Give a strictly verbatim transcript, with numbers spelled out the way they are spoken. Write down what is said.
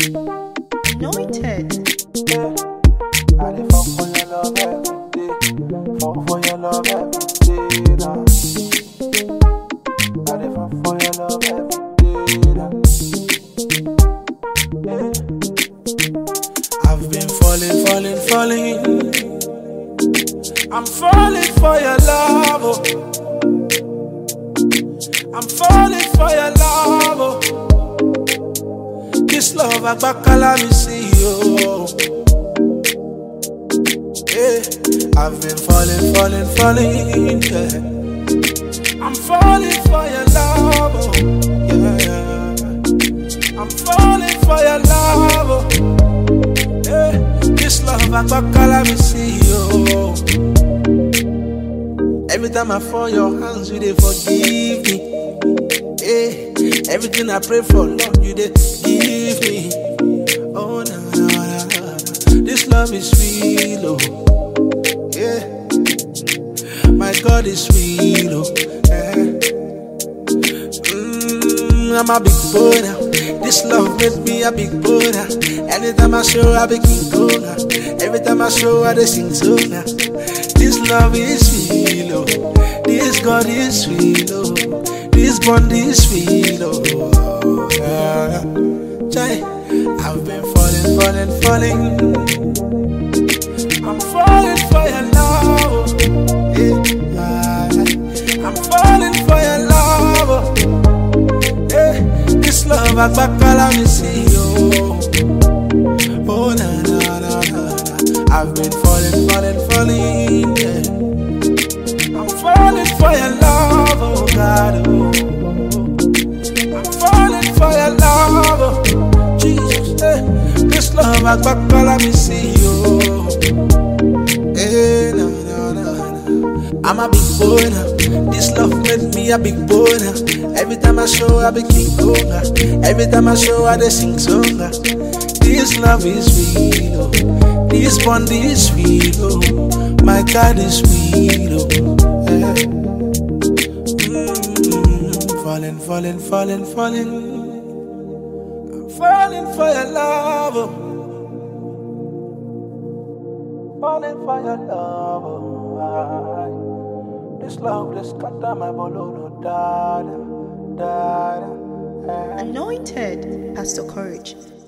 Anointed. I dey fall for your love every day, fall for your love every day now. I dey fall for your love every day now. Yeah. I've been falling, falling, falling. I'm falling for your love, oh. I'm falling for your love, oh. This love I back me see you. Yeah, I've been falling, falling, falling. Yeah. I'm falling for your love, oh. Yeah. I'm falling for your love, oh. Yeah. This love I back me see you. Every time I fall your hands, you they forgive me. Hey, everything I pray for, Lord, you they give me. Oh, no, no, no, no. This love is real, oh. Yeah. My God is real, oh. Yeah. Mm, I'm a big boy now. This love makes me a big boy now. Anytime I show, I be king kong. Every time I show, I they sing so now. This love is real, oh. This God is real, oh. This bond is real, oh. Yeah. Jai, I've been falling, falling, falling. I'm falling for your love, oh. Yeah. I'm falling for your love, oh. Yeah. This love I back all me see, oh. Oh, na na na na. I've been falling, falling, falling, yeah. I'm falling for your love, oh God, oh. I'm falling for your love, oh. Jesus, eh. This love I back all me see, oh. Eh, no, no, no, no. I'm a big boy now. This love made me a big boy now. Every time I show, I be king kong. Every time I show, I they sing song. This love is real, oh. This bond is real, oh. My God is real, oh. Yeah. Mm, falling, falling, falling, falling. I'm falling for your love, oh. Falling for your love, oh. I, this love, this cut down my bololo, da da da da. Anointed. Pastor Courage.